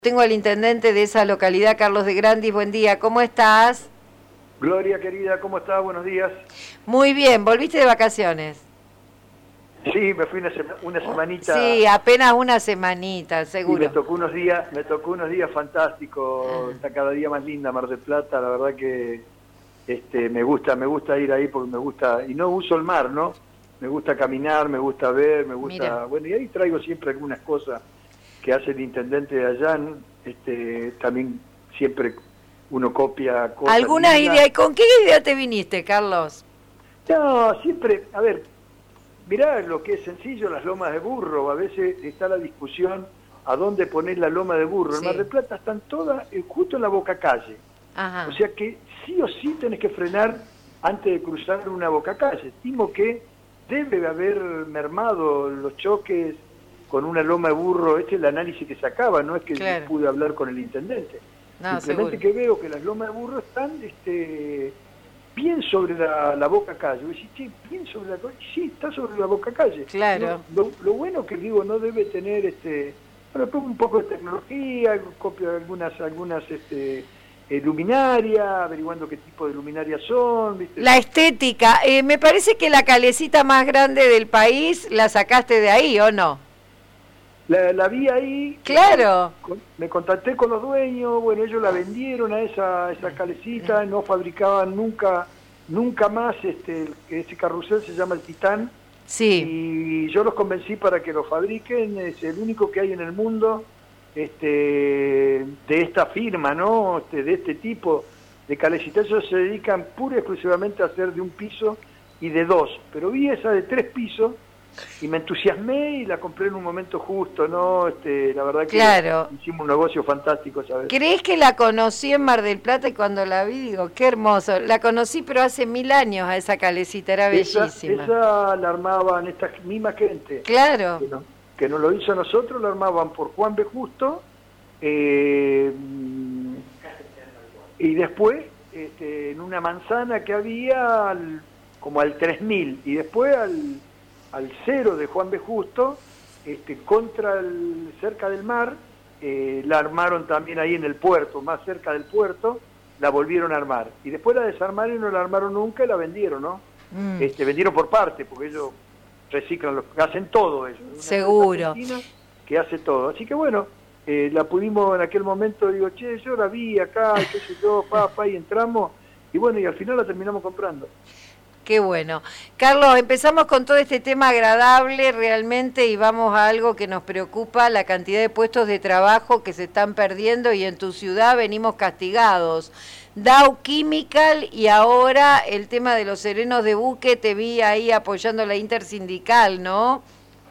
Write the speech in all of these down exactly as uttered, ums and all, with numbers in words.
Tengo al intendente de esa localidad, Carlos de Grandis. Buen día, ¿cómo estás? Gloria, querida, ¿cómo estás? Buenos días. Muy bien, ¿volviste de vacaciones? Sí, me fui una, sema, una semanita. Sí, apenas una semanita, seguro. Y me tocó unos días, me tocó unos días fantásticos. Ah. Está cada día más linda Mar del Plata, la verdad que este, me gusta, me gusta ir ahí porque me gusta, y no uso el mar, ¿no? Me gusta caminar, me gusta ver, me gusta, Mira. Bueno, y ahí traigo siempre algunas cosas que hace el intendente de allá, este, también siempre uno copia cosas. ¿Alguna idea? ¿Y con qué idea te viniste, Carlos? No, siempre, a ver, mirá lo que es sencillo, las lomas de burro. A veces está la discusión a dónde poner la loma de burro. Sí. En Mar del Plata están todas eh, justo en la boca calle. Ajá. O sea que sí o sí tenés que frenar antes de cruzar una boca calle. Estimo que debe haber mermado los choques con una loma de burro. Este es el análisis que sacaba, no es que claro. pude hablar con el intendente. No, simplemente seguro. Que veo que las lomas de burro están este, bien sobre la, la boca calle. Decís, sí, bien sobre la calle. Sí, está sobre la boca calle. Claro. No, lo, lo bueno que digo, no debe tener, este, bueno, un poco de tecnología, copio algunas, algunas, este, eh, luminarias, averiguando qué tipo de luminarias son, ¿viste? La estética. Eh, me parece que la calecita más grande del país la sacaste de ahí, ¿o no? La, la vi ahí, claro. Me, me contacté con los dueños, bueno, ellos la vendieron a esa, esa calecita, no fabricaban nunca nunca más, este ese carrusel se llama el Titán, sí. Y yo los convencí para que lo fabriquen, es el único que hay en el mundo este de esta firma, ¿no? Este, de este tipo de calecitas. Ellos se dedican pura y exclusivamente a hacer de un piso y de dos, pero vi esa de tres pisos y me entusiasmé y la compré en un momento justo, ¿no? Este, la verdad que claro. hicimos un negocio fantástico, ¿sabes? ¿Crees que la conocí en Mar del Plata? Y cuando la vi digo, qué hermoso. La conocí pero hace mil años a esa calecita, era esa, bellísima. Esa la armaban esta misma gente. Claro. Que no, que no lo hizo nosotros, la armaban por Juan B. Justo, eh, y después este, en una manzana que había al, como al tres mil, y después al... al cero de Juan B. Justo, este, contra el, cerca del mar, eh, la armaron también ahí en el puerto, más cerca del puerto, la volvieron a armar. Y después la desarmaron y no la armaron nunca y la vendieron, ¿no? Mm. Este, vendieron por parte, porque ellos reciclan, los, hacen todo ellos. Seguro. Que hace todo. Así que bueno, eh, la pudimos en aquel momento, digo, che, yo la vi acá, qué sé yo, papá, y entramos, y bueno, y al final la terminamos comprando. Qué bueno. Carlos, empezamos con todo este tema agradable realmente y vamos a algo que nos preocupa, la cantidad de puestos de trabajo que se están perdiendo y en tu ciudad venimos castigados. Dow Chemical y ahora el tema de los serenos de buque, te vi ahí apoyando la intersindical, ¿no?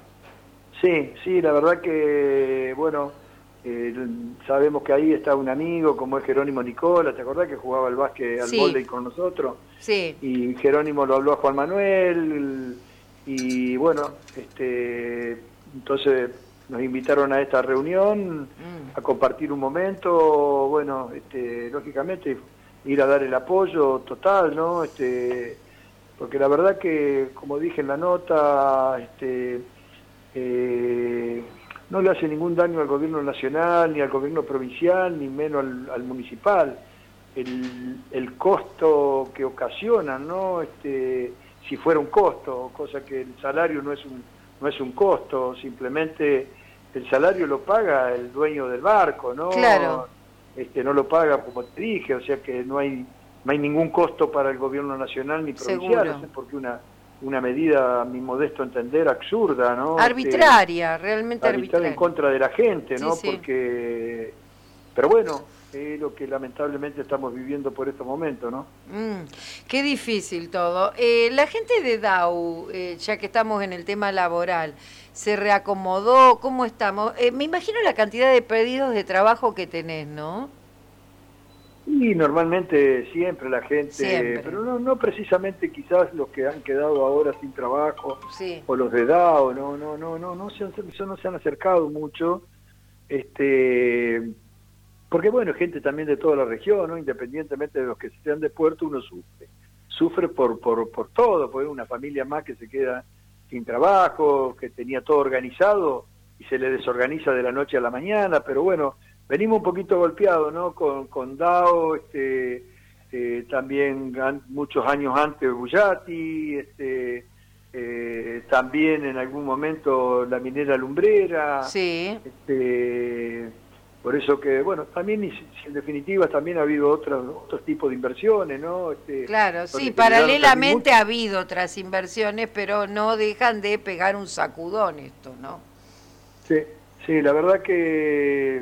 Sí, sí, la verdad que, bueno, eh, sabemos que ahí está un amigo como es Jerónimo Nicola, ¿te acordás que jugaba al básquet, al sí. vóley con nosotros? Sí. Y Jerónimo lo habló a Juan Manuel y bueno, este entonces nos invitaron a esta reunión mm. a compartir un momento, bueno, este lógicamente ir a dar el apoyo total, ¿no? Este porque la verdad que, como dije en la nota, este eh, no le hace ningún daño al gobierno nacional, ni al gobierno provincial, ni menos al, al municipal. El, el costo que ocasionan, ¿no? Este, si fuera un costo, cosa que el salario no es un no es un costo, simplemente el salario lo paga el dueño del barco, ¿no? Claro. Este, no lo paga, como te dije, o sea que no hay no hay ningún costo para el gobierno nacional ni provincial, no sé, porque una una medida, a mi modesto entender, absurda, ¿no? Arbitraria, este, realmente arbitraria. arbitraria. En contra de la gente, ¿no? Sí, sí. Porque, pero bueno, es lo que lamentablemente estamos viviendo por estos momentos, ¿no? Mm, qué difícil todo. Eh, la gente de Dow, eh, ya que estamos en el tema laboral, ¿se reacomodó? ¿Cómo estamos? Eh, me imagino la cantidad de pedidos de trabajo que tenés, ¿no? Y normalmente siempre la gente, siempre. pero no no precisamente quizás los que han quedado ahora sin trabajo, sí. o los de Dow, no no no no no se han, no se han acercado mucho, este porque bueno, gente también de toda la región, ¿no? Independientemente de los que sean de puerto, uno sufre, sufre por por por todo, porque una familia más que se queda sin trabajo, que tenía todo organizado y se le desorganiza de la noche a la mañana, pero bueno, venimos un poquito golpeados, ¿no? Con, con Dow, este, eh, también an, muchos años antes Bullati, este, eh, también en algún momento la minera Lumbrera. Sí. Este, por eso que, bueno, también en definitiva también ha habido otros otros tipos de inversiones, ¿no? Este, claro, sí, paralelamente ha habido otras inversiones, pero no dejan de pegar un sacudón esto, ¿no? Sí, sí, la verdad que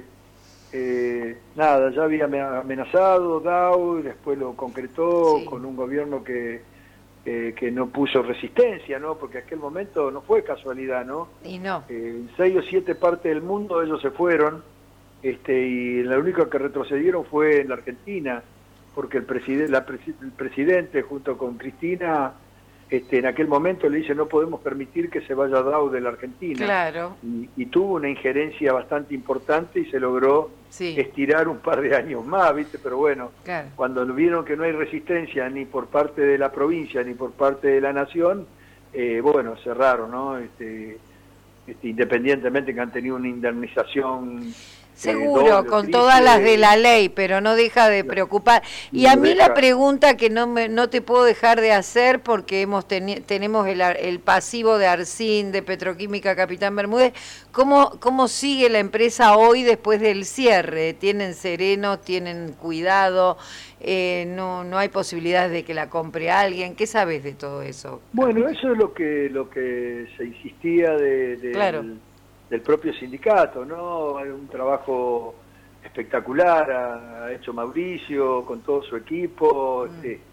eh, nada, ya había amenazado Dow y después lo concretó sí. Con un gobierno que, eh, que no puso resistencia, ¿no? Porque aquel momento no fue casualidad, ¿no? Y no. Eh, en seis o siete partes del mundo ellos se fueron, este, y la única que retrocedieron fue en la Argentina, porque el, preside la presi el presidente junto con Cristina este, en aquel momento le dice no podemos permitir que se vaya Dow de la Argentina. Claro. Y, y tuvo una injerencia bastante importante y se logró sí. estirar un par de años más, ¿viste? Pero bueno, claro. Cuando vieron que no hay resistencia ni por parte de la provincia ni por parte de la nación, eh, bueno, cerraron, ¿no? Este, este, independientemente que han tenido una indemnización... Seguro, doble, con triple, todas las de la ley, pero no deja de preocupar. Y a mí deja. La pregunta que no me, no te puedo dejar de hacer, porque hemos teni tenemos el, el pasivo de Arcín, de Petroquímica Capitán Bermúdez, ¿cómo, ¿cómo sigue la empresa hoy después del cierre? ¿Tienen sereno, tienen cuidado? Eh, no, no hay posibilidades de que la compre alguien. ¿Qué sabes de todo eso? Bueno, eso es lo que, lo que se insistía de... de claro. el, del propio sindicato, ¿no? Hay un trabajo espectacular, ha hecho Mauricio con todo su equipo, mm. este,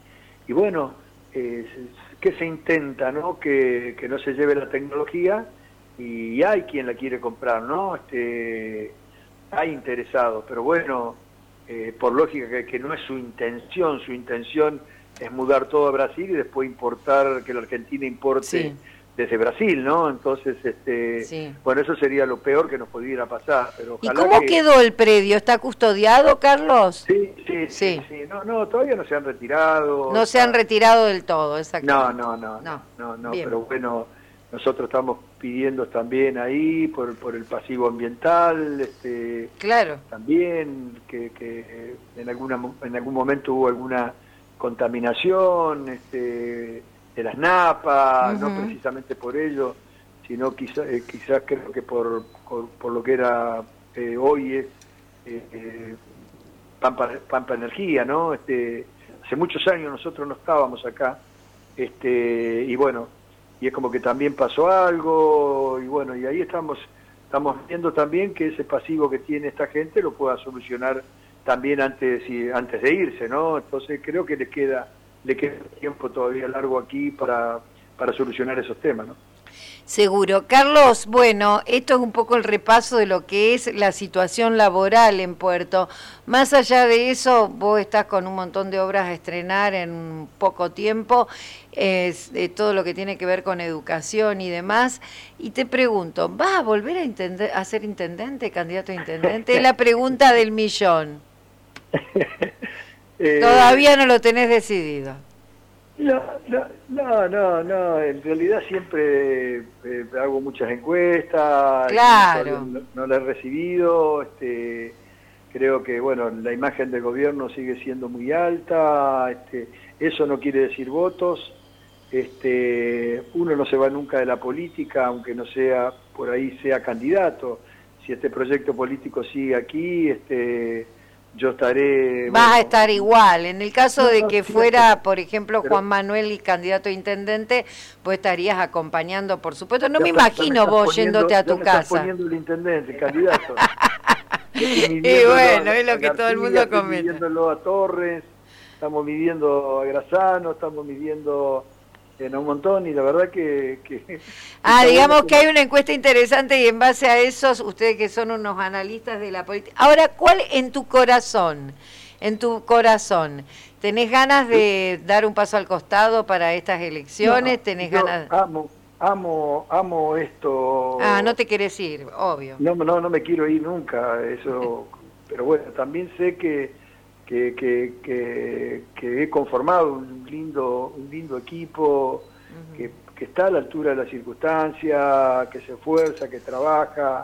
y bueno, eh, ¿qué se intenta, no? Que, que no se lleve la tecnología, y hay quien la quiere comprar, ¿no? Este, hay interesados, pero bueno, eh, por lógica que, que no es su intención, su intención es mudar todo a Brasil y después importar, que la Argentina importe... Sí. Desde Brasil, ¿no? Entonces, este, sí. bueno, eso sería lo peor que nos pudiera pasar. Pero ojalá. ¿Y cómo que... quedó el predio? ¿Está custodiado, Carlos? Sí, sí, sí, sí. sí. No, no, todavía no se han retirado. No se han retirado del todo, exactamente. No, no, no, no, no, no Bien. Pero bueno, nosotros estamos pidiendo también ahí por, por el pasivo ambiental, este, claro. También que, que en alguna en algún momento hubo alguna contaminación, este. de las napas, uh-huh. no precisamente por ello, sino quizás eh, quizás creo que por, por, por lo que era eh, hoy es eh, eh, Pampa, Pampa Energía, ¿no? Este, hace muchos años nosotros no estábamos acá, este, y bueno, y es como que también pasó algo, y bueno, y ahí estamos, estamos viendo también que ese pasivo que tiene esta gente lo pueda solucionar también antes, antes de irse, ¿no? Entonces creo que les queda le queda tiempo todavía largo aquí para, para solucionar esos temas, ¿no? Seguro. Carlos, bueno, esto es un poco el repaso de lo que es la situación laboral en Puerto. Más allá de eso, vos estás con un montón de obras a estrenar en poco tiempo, es, de todo lo que tiene que ver con educación y demás. Y te pregunto, ¿vas a volver a, intende- a ser intendente, candidato a intendente? Es la pregunta del millón. Eh, Todavía no lo tenés decidido. No, no, no, no, no. En realidad siempre eh, hago muchas encuestas. Claro. No, no la he recibido. Este, creo que bueno, la imagen del gobierno sigue siendo muy alta. Este, eso no quiere decir votos. Este, uno no se va nunca de la política, aunque no sea por ahí sea candidato. Si este proyecto político sigue aquí, este yo estaré... Vas bueno, a estar igual. En el caso no, de que no, fuera, no, por ejemplo, pero, Juan Manuel y candidato a intendente, vos estarías acompañando, por supuesto. No me imagino vos poniendo, yéndote a tu me casa. Estás poniendo el intendente, candidato. Y bueno, es lo que García, todo el mundo comenta. Estamos midiéndolo a Torres, estamos midiendo a Grasano, estamos midiendo... en un montón, y la verdad que... que ah, digamos que hay una encuesta interesante y en base a eso, ustedes que son unos analistas de la política... Ahora, ¿cuál en tu corazón, en tu corazón, tenés ganas de dar un paso al costado para estas elecciones? No, ¿Tenés yo ganas...? amo, amo, amo esto... Ah, no te querés ir, obvio. No, no, no me quiero ir nunca, eso... pero bueno, también sé que... Que, que, que, que he conformado un lindo un lindo equipo uh-huh. que, que está a la altura de la circunstancia, que se esfuerza, que trabaja,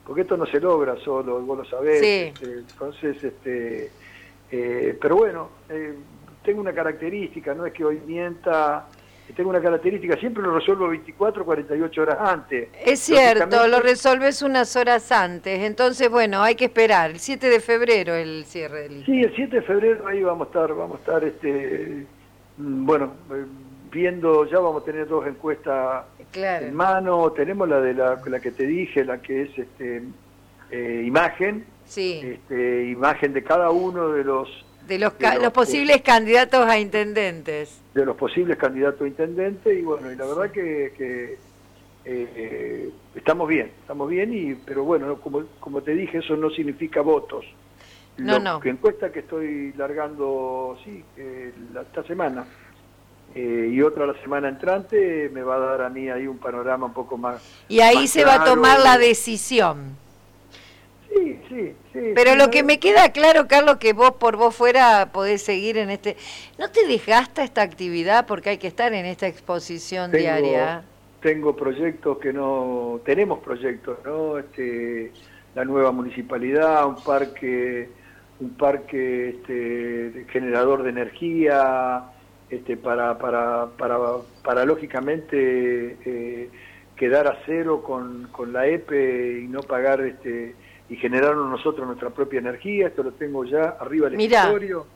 porque esto no se logra solo, vos lo sabés. Sí. Este, entonces, este, eh, pero bueno, eh, tengo una característica, no es que hoy mienta, tengo una característica, siempre lo resuelvo veinticuatro, cuarenta y ocho horas antes. Es cierto, lo resolves unas horas antes, entonces bueno, hay que esperar, el siete de febrero el cierre del lista. Sí, el siete de febrero ahí vamos a estar, vamos a estar, este, bueno, eh, viendo, ya vamos a tener dos encuestas claro. en mano, tenemos la de la, la que te dije, la que es este eh, imagen, sí. este, imagen de cada uno de los de los, de los, los posibles eh, candidatos a intendentes. De los posibles candidatos a intendentes, y bueno, y la verdad que, que eh, estamos bien, estamos bien, y pero bueno, como, como te dije, eso no significa votos. No, Lo no. que encuesta que estoy largando, sí, eh, la, esta semana, eh, y otra la semana entrante, me va a dar a mí ahí un panorama un poco más. Y ahí más se claro. va a tomar la decisión. Sí, sí, sí. Pero sí, lo no, que me queda claro, Carlos, que vos por vos fuera podés seguir en este... ¿No te desgasta esta actividad? Porque hay que estar en esta exposición tengo, diaria. Tengo proyectos que no... Tenemos proyectos, ¿no? Este, la nueva municipalidad, un parque, un parque este, generador de energía, este, para, para, para, para lógicamente eh, quedar a cero con, con la E P E y no pagar... este y generarnos nosotros nuestra propia energía. Esto lo tengo ya arriba del Mirá. escritorio.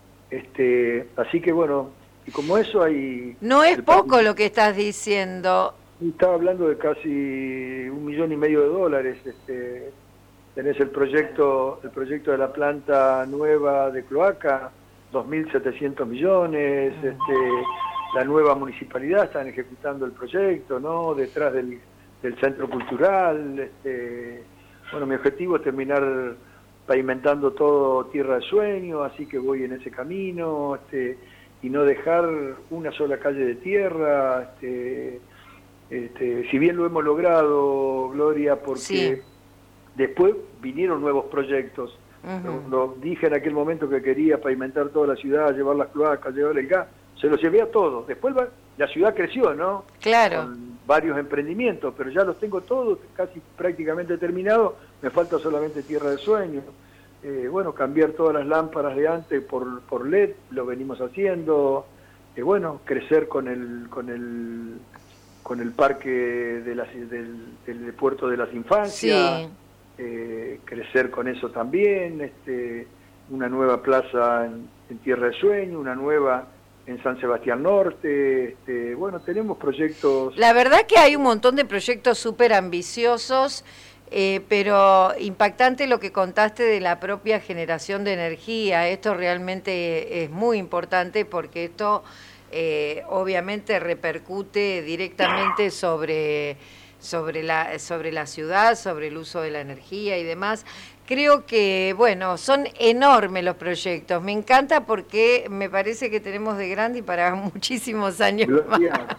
Este, así que bueno, y como eso hay... No es poco lo que estás diciendo. Estaba hablando de casi un millón y medio de dólares. Este, tenés el proyecto, el proyecto de la planta nueva de cloaca, dos mil setecientos millones, este, la nueva municipalidad, están ejecutando el proyecto, ¿no? Detrás del, del centro cultural, este, bueno, mi objetivo es terminar pavimentando todo Tierra de Sueño, así que voy en ese camino, este, y no dejar una sola calle de tierra. Este, este, si bien lo hemos logrado, Gloria, porque sí. después vinieron nuevos proyectos. Uh-huh. lo, lo dije en aquel momento que quería pavimentar toda la ciudad, llevar las cloacas, llevar el gas, se los llevé a todos. Después va, la ciudad creció, ¿no? Claro. Con varios emprendimientos, pero ya los tengo todos casi prácticamente terminados, me falta solamente Tierra de Sueño. Eh, bueno, cambiar todas las lámparas de antes por, por L E D, lo venimos haciendo. Eh, bueno, crecer con el con el con el parque de las, del, del Puerto de las Infancias, sí. eh, crecer con eso también, este, una nueva plaza en, en Tierra de Sueño, una nueva en San Sebastián Norte. Este, bueno, tenemos proyectos... La verdad que hay un montón de proyectos súper ambiciosos, eh, pero impactante lo que contaste de la propia generación de energía. Esto realmente es muy importante porque esto eh, obviamente repercute directamente sobre, sobre, la, sobre la ciudad, sobre el uso de la energía y demás. Creo que, bueno, son enormes los proyectos. Me encanta porque me parece que tenemos de grande y para muchísimos años Gloria, más.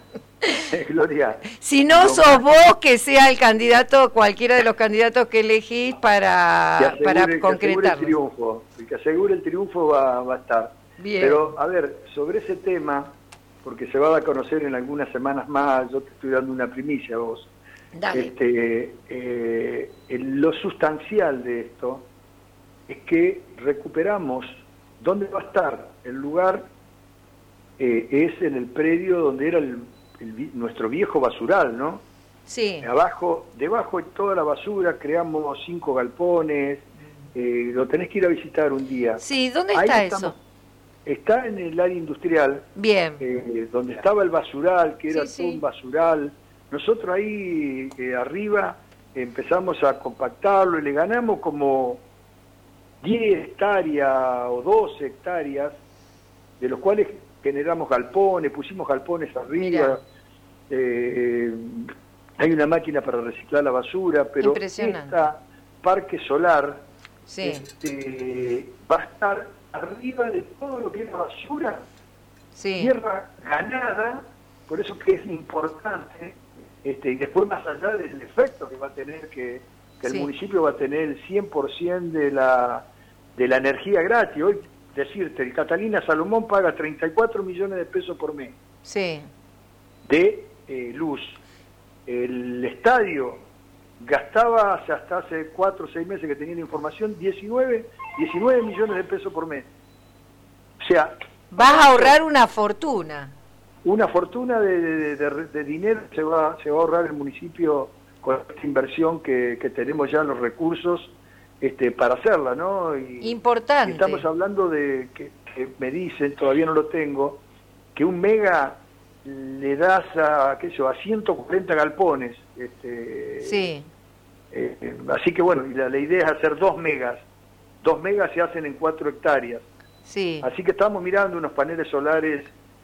Gloria. Si no sos más. Vos, que sea el candidato, cualquiera de los candidatos que elegís para, asegure, para concretar. El triunfo, el que asegure el triunfo va, va a estar. Bien. Pero, a ver, sobre ese tema, porque se va a dar a conocer en algunas semanas más, yo te estoy dando una primicia a vos. Dale. Este, eh, lo sustancial de esto es que recuperamos dónde va a estar el lugar. Eh, es en el predio donde era el, el, nuestro viejo basural, ¿no? Sí. Abajo, debajo de toda la basura creamos cinco galpones. Eh, lo tenés que ir a visitar un día. Sí, ¿dónde Ahí está estamos, eso? Está en el área industrial. Bien. Eh, donde estaba el basural, que era sí, todo sí. un basural. Nosotros ahí eh, arriba empezamos a compactarlo y le ganamos como diez hectáreas o doce hectáreas, de los cuales generamos galpones, pusimos galpones arriba. Eh, hay una máquina para reciclar la basura, pero este parque solar sí. este, va a estar arriba de todo lo que es la basura, sí. tierra ganada, por eso que es importante. Este, y después, más allá del efecto que va a tener, que, que el sí. municipio va a tener el cien por ciento de la, de la energía gratis. Hoy, decirte, el Catalina Salomón paga treinta y cuatro millones de pesos por mes sí. de eh, luz. El estadio gastaba hasta hace cuatro o seis meses que tenía la información, diecinueve millones de pesos por mes. O sea... Vas a ahorrar una fortuna. Una fortuna de, de, de, de dinero se va, se va a ahorrar el municipio con esta inversión que, que tenemos ya los recursos este, para hacerla, ¿no? Y, Importante. Y estamos hablando de que, que me dicen, todavía no lo tengo, que un mega le das a, qué sé yo, a ciento cuarenta galpones. Este, sí. Eh, así que bueno, y la, la idea es hacer dos megas. Dos megas se hacen en cuatro hectáreas. Sí. Así que estamos mirando unos paneles solares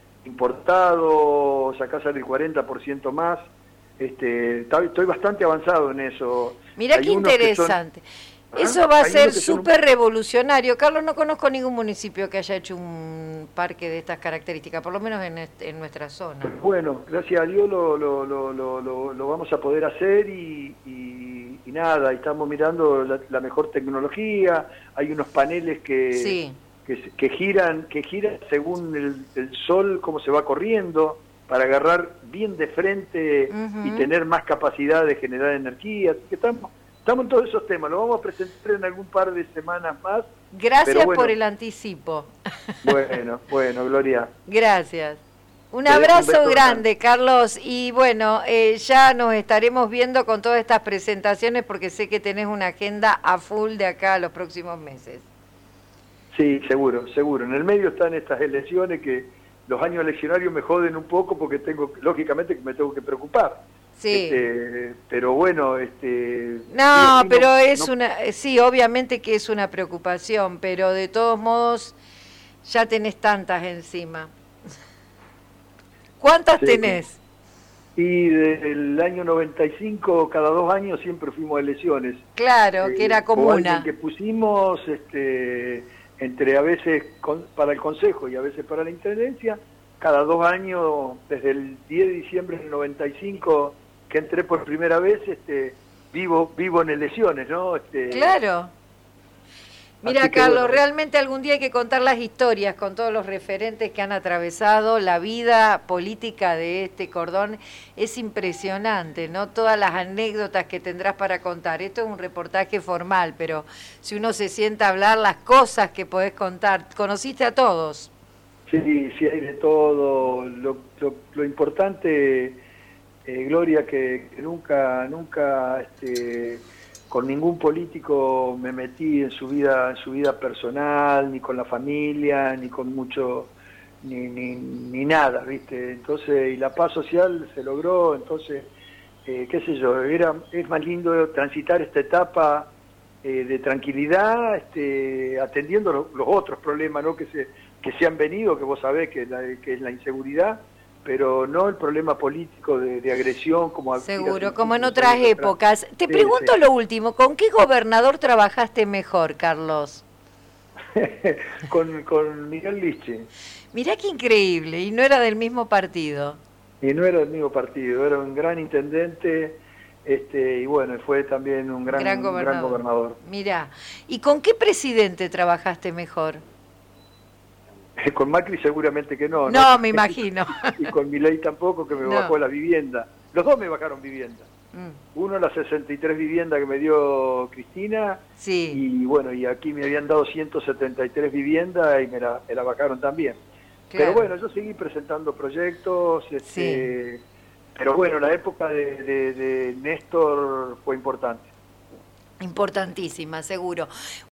importados, acá sale el cuarenta por ciento más. Este, estoy bastante avanzado en eso. Mirá qué interesante. Son, eso ¿ah? va a ser súper un... revolucionario. Carlos, no conozco ningún municipio que haya hecho un parque de estas características, por lo menos en, este, en nuestra zona. Bueno, gracias a Dios lo, lo, lo, lo, lo, lo vamos a poder hacer y, y, y nada, y estamos mirando la, la mejor tecnología. Hay unos paneles que... Sí. Que, que giran que giran según el, el sol, cómo se va corriendo, para agarrar bien de frente uh-huh. y tener más capacidad de generar energía. Así que estamos, estamos en todos esos temas, lo vamos a presentar en algún par de semanas más. Gracias bueno, por el anticipo. Bueno, bueno, Gloria. Gracias. Un abrazo un grande, Carlos, y bueno, eh, ya nos estaremos viendo con todas estas presentaciones porque sé que tenés una agenda a full de acá a los próximos meses. Sí, seguro, seguro. En el medio están estas elecciones que los años eleccionarios me joden un poco porque tengo, lógicamente, que me tengo que preocupar. Sí. Este, pero bueno, este. No, pero no, es no... una, sí, obviamente que es una preocupación, pero de todos modos ya tenés tantas encima. ¿Cuántas sí. tenés? Y desde el año noventa y cinco, cada dos años siempre fuimos a elecciones. Claro, eh, que era comuna. Que pusimos, este. entre a veces con, para el Consejo y a veces para la Intendencia, cada dos años, desde el diez de diciembre del noventa y cinco, que entré por primera vez, este, vivo vivo en elecciones, ¿no? Este, claro. Mira, Carlos, bueno, realmente algún día hay que contar las historias con todos los referentes que han atravesado la vida política de este cordón. Es impresionante, ¿no? Todas las anécdotas que tendrás para contar. Esto es un reportaje formal, pero si uno se sienta a hablar, las cosas que podés contar. ¿Conociste a todos? Sí, sí, hay de todo. Lo, lo, lo importante, eh, Gloria, que, que nunca, nunca... Este, con ningún político me metí en su vida en su vida personal, ni con la familia, ni con mucho, ni, ni, ni nada, ¿viste? Entonces, y la paz social se logró, entonces, eh, qué sé yo, era es más lindo transitar esta etapa eh, de tranquilidad, este, atendiendo los, los otros problemas, ¿no? que se que se han venido, que vos sabés que, la, que es la inseguridad, pero no el problema político de, de agresión como seguro, como en otras épocas. Te sí, pregunto sí. lo último, ¿con qué gobernador trabajaste mejor, Carlos? con, con Miguel Liche. Mirá qué increíble, y no era del mismo partido. Y no era del mismo partido, era un gran intendente, este, y bueno, fue también un gran, gran gobernador. Un gran gobernador. Mirá, ¿y con qué presidente trabajaste mejor? Con Macri seguramente que no. No, ¿no? Me imagino. Y con Milei tampoco, que me no. bajó la vivienda. Los dos me bajaron vivienda. Mm. Uno las sesenta y tres viviendas que me dio Cristina. Sí. Y bueno, y aquí me habían dado ciento setenta y tres viviendas y me la, me la bajaron también. Claro. Pero bueno, yo seguí presentando proyectos. Este, sí. Pero bueno, la época de, de, de Néstor fue importante. Importantísima, seguro.